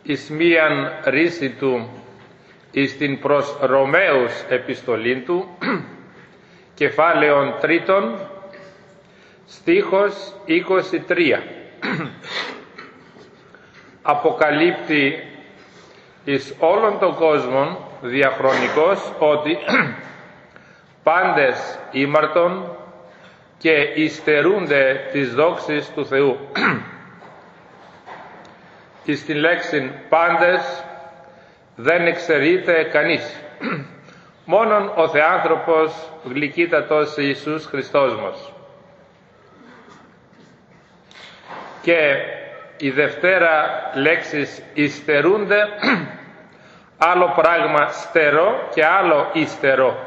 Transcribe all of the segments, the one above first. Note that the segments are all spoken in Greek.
εις μίαν ρίση του εις την προς Ρωμαίους επιστολήν του, κεφάλαιον 3, στίχος 23. Αποκαλύπτει εις όλων των κόσμων διαχρονικώς ότι πάντες ήμαρτον και υστερούνται της δόξης του Θεού. Εις την λέξην πάντες δεν εξαιρείται κανείς, μόνον ο Θεάνθρωπος γλυκύτατος Ιησούς Χριστός μας. Και η δευτέρα λέξης υστερούνται, άλλο πράγμα στερό και άλλο υστερό.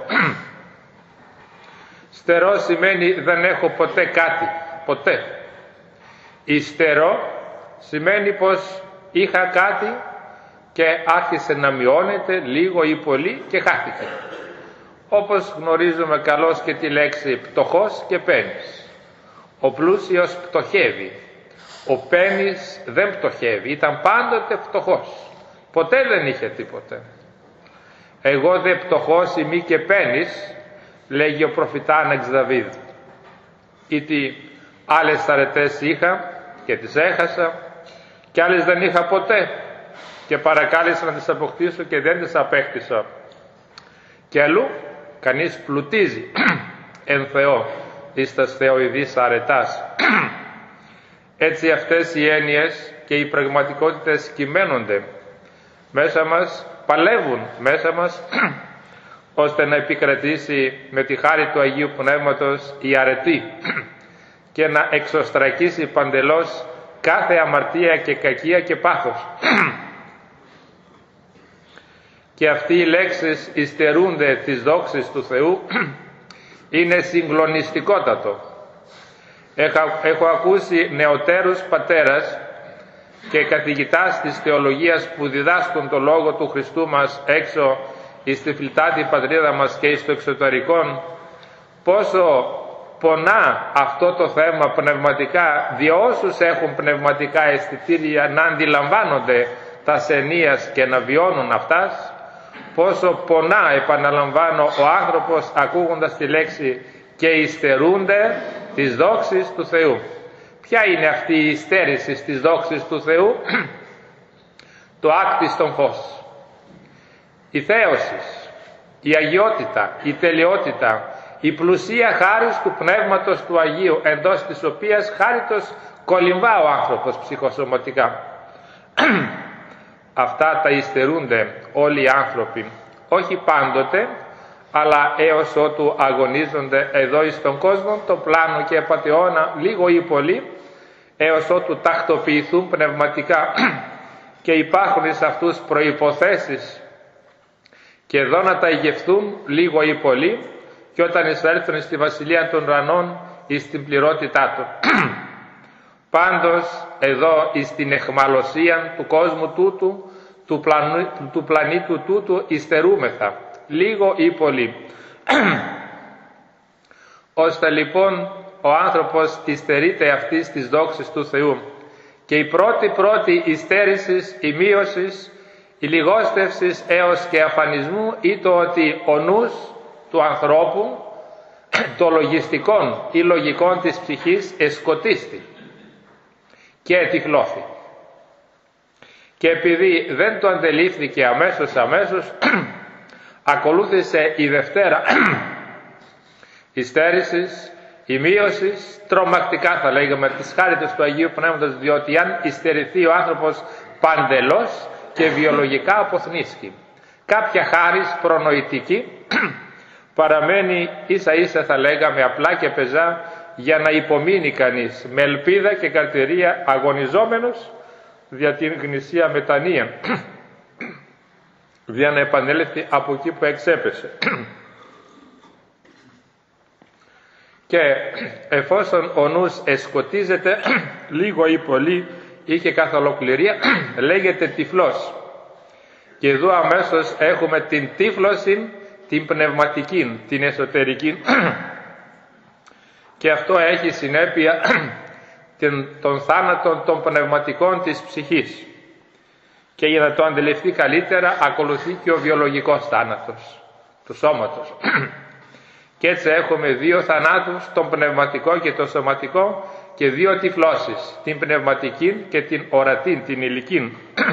Στερό σημαίνει δεν έχω ποτέ κάτι, ποτέ. Υστερό σημαίνει πως είχα κάτι και άρχισε να μειώνεται λίγο ή πολύ και χάθηκε. Όπως γνωρίζουμε καλώς και τη λέξη πτωχός και πένης. Ο πλούσιος πτωχεύει, ο πένης δεν πτωχεύει, ήταν πάντοτε φτωχός, ποτέ δεν είχε τίποτε. Εγώ δε πτωχός ημί και πένης, λέγει ο προφητάναξ Δαβίδ. Ήτι άλλες αρετές είχα και τις έχασα και άλλες δεν είχα ποτέ και παρακάλεσα να τις αποκτήσω και δεν τις απέκτησα. Και αλλού κανείς πλουτίζει εν Θεώ εις τας θεοειδείς αρετάς. Έτσι αυτές οι έννοιες και οι πραγματικότητες κυμαίνονται μέσα μας, παλεύουν μέσα μας ώστε να επικρατήσει με τη χάρη του Αγίου Πνεύματος η αρετή και να εξωστρακίσει παντελώς κάθε αμαρτία και κακία και πάθος. Και αυτοί οι λέξεις υστερούνται της δόξης του Θεού είναι συγκλονιστικότατο. Έχω ακούσει νεωτέρους πατέρας και καθηγητάς της θεολογίας που διδάσκουν το Λόγο του Χριστού μας έξω εις τη φιλτάτη πατρίδα μας και εις το εξωτερικό, πόσο πονά αυτό το θέμα πνευματικά, δια όσους έχουν πνευματικά αισθητήρια να αντιλαμβάνονται τα ενίας και να βιώνουν αυτάς, πόσο πονά, επαναλαμβάνω, ο άνθρωπος ακούγοντας τη λέξη και υστερούνται της δόξης του Θεού. Ποια είναι αυτή η υστέρηση της δόξης του Θεού? Το άκτιστον φως, η θέωση, η αγιότητα, η τελειότητα, η πλουσία χάρις του Πνεύματος του Αγίου, εντός της οποίας χάριτος κολυμβά ο άνθρωπος ψυχοσωματικά. Αυτά τα υστερούνται όλοι οι άνθρωποι, όχι πάντοτε, αλλά έως ότου αγωνίζονται εδώ εις τον κόσμο, το πλάνο και απατεώνα λίγο ή πολύ, έως ότου τακτοποιηθούν πνευματικά και υπάρχουν εις αυτούς προϋποθέσεις και εδώ να τα ηγευθούν λίγο ή πολύ, και όταν εισέλθουν στη Βασιλεία των Ουρανών εις την πληρότητά του. Πάντως εδώ εις την εχμαλωσία του κόσμου τούτου, του πλανήτου τούτου υστερούμεθα, λίγο ή πολύ. Ώστε λοιπόν ο άνθρωπος υστερείται αυτής της δόξης του Θεού, και η πρώτη υστέρησης, η μείωσης, η λιγόστευσης έως και αφανισμού ή το ότι ο νους του ανθρώπου, το λογιστικόν ή λογικόν της ψυχής εσκοτίστη και ετυφλώθη. Και επειδή δεν το αντελήφθηκε αμέσως ακολούθησε η δευτέρα υστέρησης, η μείωσης, τρομακτικά θα λέγαμε της χάριτος του Αγίου Πνεύματος, διότι αν υστερηθεί ο άνθρωπος παντελώς και βιολογικά αποθνίσκει, κάποια χάρις προνοητική παραμένει ίσα ίσα, θα λέγαμε απλά και πεζά, για να υπομείνει κανείς με ελπίδα και καρτηρία αγωνιζόμενος δια την γνησία μετανία, για να επανέλθει από εκεί που εξέπεσε. Και εφόσον ο νους εσκοτίζεται λίγο ή πολύ ή και καθ' ολοκληρία, λέγεται τυφλός. Και εδώ αμέσως έχουμε την τύφλωση, την πνευματική, την εσωτερική, και αυτό έχει συνέπεια των θάνατων των πνευματικών της ψυχής. Και για να το αντιληφθεί καλύτερα, ακολουθεί και ο βιολογικός θάνατος του σώματος. Και έτσι έχουμε δύο θανάτους, τον πνευματικό και το σωματικό, και δύο τυφλώσεις, την πνευματική και την ορατή, την υλική.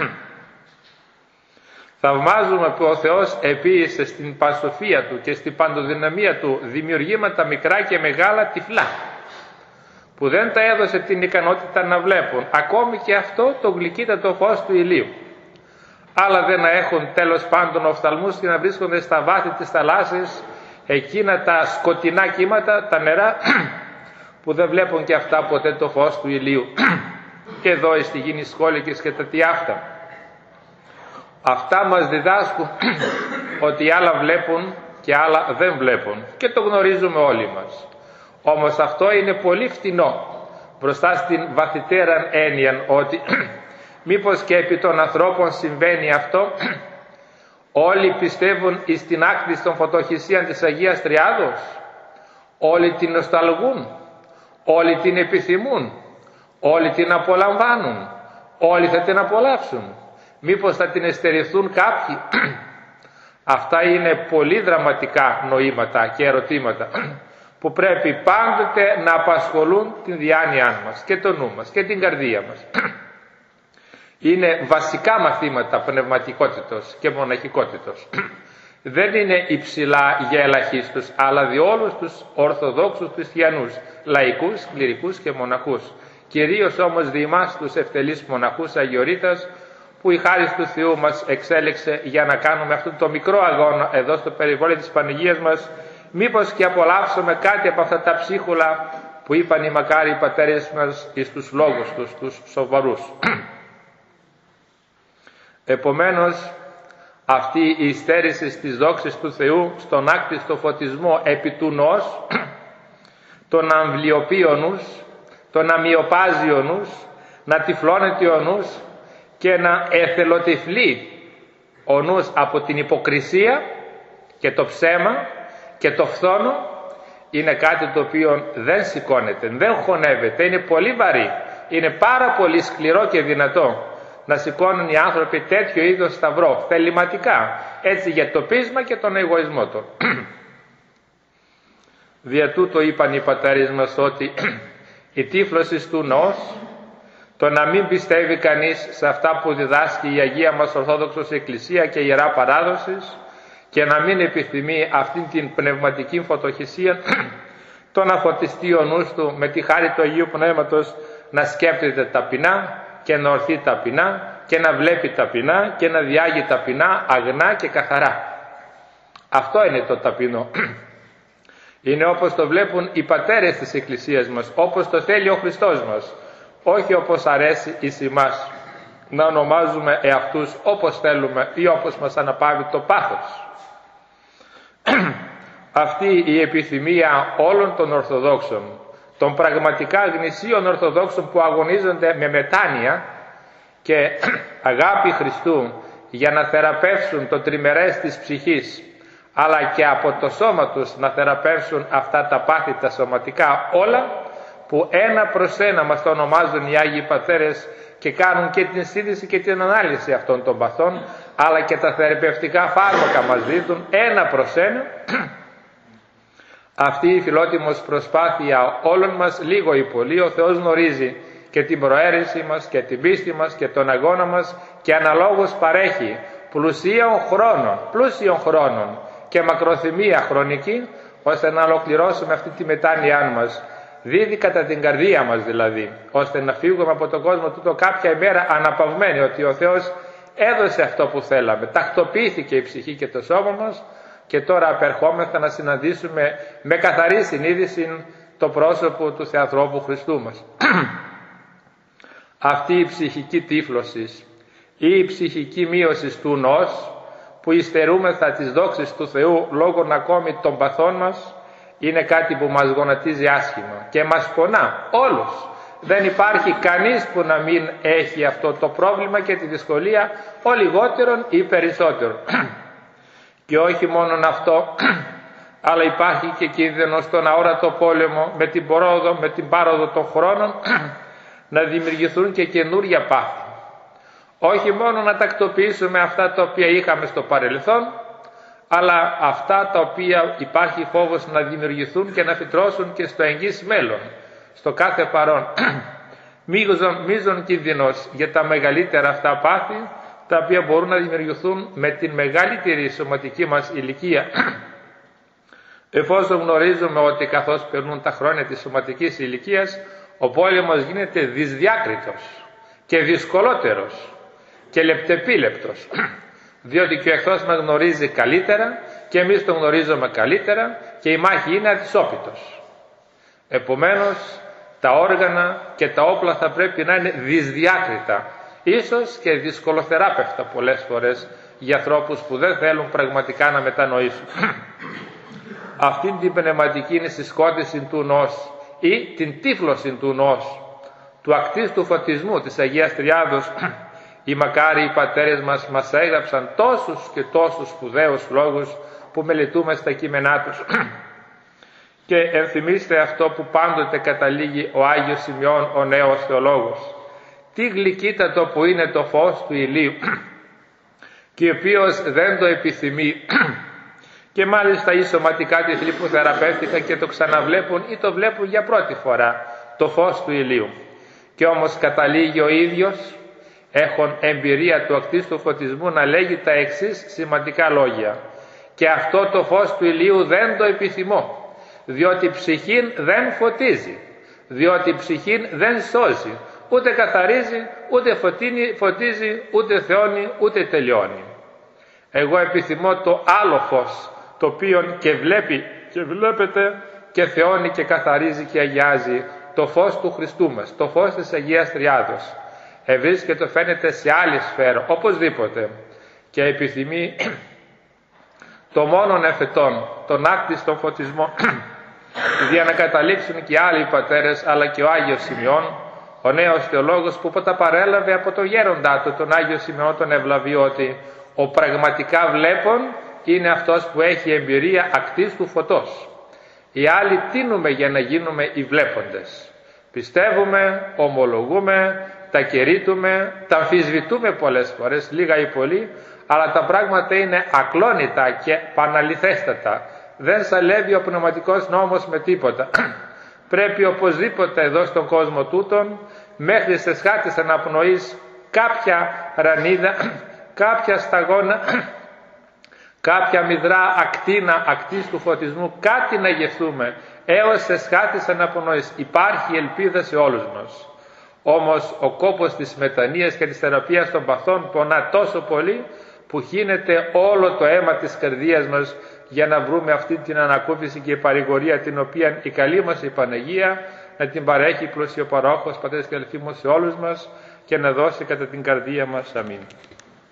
Θαυμάζουμε που ο Θεός επίησε στην πασοφία Του και στην παντοδυναμία Του δημιουργήματα μικρά και μεγάλα τυφλά, που δεν τα έδωσε την ικανότητα να βλέπουν ακόμη και αυτό το γλυκύτατο φως του ηλίου. Άλλα δεν έχουν τέλος πάντων οφθαλμούς και να βρίσκονται στα βάθη της θαλάσσης εκείνα τα σκοτεινά κύματα, τα νερά, που δεν βλέπουν και αυτά ποτέ το φως του ηλίου. Και εδώ στη γη σχόλικες και τα τι αυτά. Αυτά μας διδάσκουν ότι άλλα βλέπουν και άλλα δεν βλέπουν, και το γνωρίζουμε όλοι μας. Όμως αυτό είναι πολύ φτηνό μπροστά στην βαθυτέρα έννοια ότι μήπως και επί των ανθρώπων συμβαίνει αυτό. Όλοι πιστεύουν εις την άκτηση των φωτοχυσίαν της Αγίας Τριάδος, όλοι την νοσταλγούν, όλοι την επιθυμούν, όλοι την απολαμβάνουν, όλοι θα την απολαύσουν. Μήπως θα την εστερηθούν κάποιοι? Αυτά είναι πολύ δραματικά νοήματα και ερωτήματα που πρέπει πάντοτε να απασχολούν την διάνοιά μας και το νου μας και την καρδία μας. Είναι βασικά μαθήματα πνευματικότητος και μοναχικότητος. Δεν είναι υψηλά για ελαχίστους, αλλά διόλους τους ορθοδόξους χριστιανούς, λαϊκούς, κληρικούς και μοναχούς. Κυρίως όμως δι' εμάς τους ευτελείς μοναχούς αγιορείτας, που η χάρις του Θεού μας εξέλεξε για να κάνουμε αυτό το μικρό αγώνα εδώ στο περιβόλι της Παναγίας μας, μήπως και απολαύσουμε κάτι από αυτά τα ψίχουλα που είπαν οι μακάριοι πατέρες μας εις τους λόγους τους σοβαρούς. Επομένως, αυτή η στέρηση της δόξης του Θεού στον άκτιστο φωτισμό επί του νους, τον αμβλιοποιεί ο νους, τον αμοιοπάζει ο νους, να τυφλώνεται ο νους και να εθελοτυφλεί ο νους από την υποκρισία και το ψέμα και το φθόνο, είναι κάτι το οποίο δεν σηκώνεται, δεν χωνεύεται, είναι πολύ βαρύ, είναι πάρα πολύ σκληρό και δυνατό να σηκώνουν οι άνθρωποι τέτοιο είδος σταυρό, θεληματικά, έτσι για το πείσμα και τον εγωισμό του. Δια τούτο είπαν οι πατέρες μας ότι η τύφλωση του νους, το να μην πιστεύει κανείς σε αυτά που διδάσκει η Αγία μας Ορθόδοξος Εκκλησία και Ιερά Παράδοσης, και να μην επιθυμεί αυτήν την πνευματική φωτοχυσία, το να φωτιστεί ο νους του με τη χάρη του Αγίου Πνεύματος, να σκέπτεται ταπεινά και να ορθεί ταπεινά και να βλέπει ταπεινά και να διάγει ταπεινά, αγνά και καθαρά. Αυτό είναι το ταπεινό. Είναι όπως το βλέπουν οι πατέρες της Εκκλησίας μας, όπως το θέλει ο Χριστός μας, όχι όπως αρέσει εις εμάς να ονομάζουμε εαυτούς όπως θέλουμε ή όπως μας αναπαύει το πάθος. Αυτή η επιθυμία όλων των Ορθοδόξων, των πραγματικά γνησίων Ορθοδόξων που αγωνίζονται με μετάνοια και αγάπη Χριστού για να θεραπεύσουν το τριμερές της ψυχής, αλλά και από το σώμα τους να θεραπεύσουν αυτά τα πάθη τα σωματικά όλα, που ένα προς ένα μας το ονομάζουν οι Άγιοι Πατέρες και κάνουν και την σύνδεση και την ανάλυση αυτών των παθών, αλλά και τα θεραπευτικά φάρμακα μας δίδουν ένα προς ένα. Αυτή η φιλότιμος προσπάθεια όλων μας, λίγο ή πολύ, ο Θεός γνωρίζει και την προαίρεση μας και την πίστη μας και τον αγώνα μας, και αναλόγως παρέχει πλούσιων χρόνων και μακροθυμία χρονική, ώστε να ολοκληρώσουμε αυτή τη μετάνοιά μας. Δίδει κατά την καρδία μας δηλαδή, ώστε να φύγουμε από τον κόσμο τούτο κάποια ημέρα αναπαυμένοι ότι ο Θεός έδωσε αυτό που θέλαμε, τακτοποιήθηκε η ψυχή και το σώμα μας, και τώρα απερχόμεθα να συναντήσουμε με καθαρή συνείδηση το πρόσωπο του Θεανθρώπου Χριστού μας. Αυτή η ψυχική τύφλωση ή η ψυχική μείωση του νους, που υστερούμεθα τις δόξεις του Θεού λόγω ακόμη των παθών μας, είναι κάτι που μας γονατίζει άσχημα και μας πονά όλους. Δεν υπάρχει κανείς που να μην έχει αυτό το πρόβλημα και τη δυσκολία, ο λιγότερον ή περισσότερο. Και όχι μόνον αυτό, αλλά υπάρχει και κίνδυνος στον αόρατο πόλεμο με την πάροδο των χρόνων να δημιουργηθούν και καινούρια πάθη. Όχι μόνο να τακτοποιήσουμε αυτά τα οποία είχαμε στο παρελθόν, αλλά αυτά τα οποία υπάρχει φόβος να δημιουργηθούν και να φυτρώσουν και στο εγγύς μέλλον, στο κάθε παρόν. Μείζον κίνδυνος για τα μεγαλύτερα αυτά πάθη, τα οποία μπορούν να δημιουργηθούν με την μεγαλύτερη σωματική μας ηλικία. Εφόσον γνωρίζουμε ότι καθώς περνούν τα χρόνια της σωματικής ηλικίας, ο πόλεμος γίνεται δυσδιάκριτος και δυσκολότερος και λεπτεπίλεπτος, διότι και ο εχθρός μας γνωρίζει καλύτερα και εμείς τον γνωρίζουμε καλύτερα και η μάχη είναι αδυσόπιτος. Επομένως, τα όργανα και τα όπλα θα πρέπει να είναι δυσδιάκριτα, ίσως και δυσκολοθεράπευτα πολλές φορές για ανθρώπους που δεν θέλουν πραγματικά να μετανοήσουν. Αυτήν την πνευματική συσκότηση του νους ή την τύφλωση του νους, του ακτίστου φωτισμού της Αγίας Τριάδος, οι μακάριοι πατέρες μας έγραψαν τόσους και τόσους σπουδαίους λόγους που μελετούμε στα κείμενά τους. Και ενθυμίστε αυτό που πάντοτε καταλήγει ο Άγιος Σημειών, ο νέος θεολόγος. Τι γλυκύτατο που είναι το φως του ηλίου, και ο οποίος δεν το επιθυμεί. Και μάλιστα οι σωματικά τυφλοί που θεραπεύτηκαν και το ξαναβλέπουν ή το βλέπουν για πρώτη φορά, το φως του ηλίου. Και όμως καταλήγει ο ίδιος, έχων εμπειρία του ακτίστου φωτισμού, να λέγει τα εξής σημαντικά λόγια. Και αυτό το φως του ηλίου δεν το επιθυμώ, διότι ψυχήν δεν φωτίζει, διότι ψυχήν δεν σώζει, ούτε καθαρίζει, ούτε φωτίζει, ούτε θεώνει, ούτε τελειώνει. Εγώ επιθυμώ το άλλο φως, το οποίο και βλέπει και βλέπετε και θεώνει και καθαρίζει και αγιάζει, το φως του Χριστού μας, το φως της Αγίας Τριάδος. Ευρίσκεται, φαίνεται σε άλλη σφαίρα, οπωσδήποτε, και επιθυμεί το μόνον εφετόν, τον άκτιστο φωτισμό, για να καταλήξουν και άλλοι πατέρες, αλλά και ο Άγιος Σημειών, ο νέος θεολόγος, που τα παρέλαβε από το γέροντά του, τον Άγιο Σημειών τον Ευλαβή, ότι ο πραγματικά βλέπων είναι αυτός που έχει εμπειρία ακτίστου φωτός. Οι άλλοι τίνουμε για να γίνουμε οι βλέποντες. Πιστεύουμε, ομολογούμε, τα κηρύττουμε, τα αμφισβητούμε πολλές φορές, λίγα ή πολύ, αλλά τα πράγματα είναι ακλόνητα και παναληθέστατα. Δεν σαλεύει ο πνευματικός νόμος με τίποτα. Πρέπει οπωσδήποτε εδώ στον κόσμο τούτον, μέχρι σε σχάτες αναπνοής, κάποια ρανίδα, κάποια σταγόνα, κάποια μυδρά ακτίνα ακτής του φωτισμού, κάτι να γευθούμε, έως σε σχάτες αναπνοής. Υπάρχει ελπίδα σε όλους μας. Όμως ο κόπος της μετανοίας και της θεραπείας των παθών πονά τόσο πολύ, που χύνεται όλο το αίμα της καρδίας μας για να βρούμε αυτή την ανακούφιση και παρηγορία, την οποία η καλή μας η Παναγία να την παρέχει πλουσιοπαρόχος, πατέρες και αδελφοί μου, σε όλους μας, και να δώσει κατά την καρδία μας. Αμήν.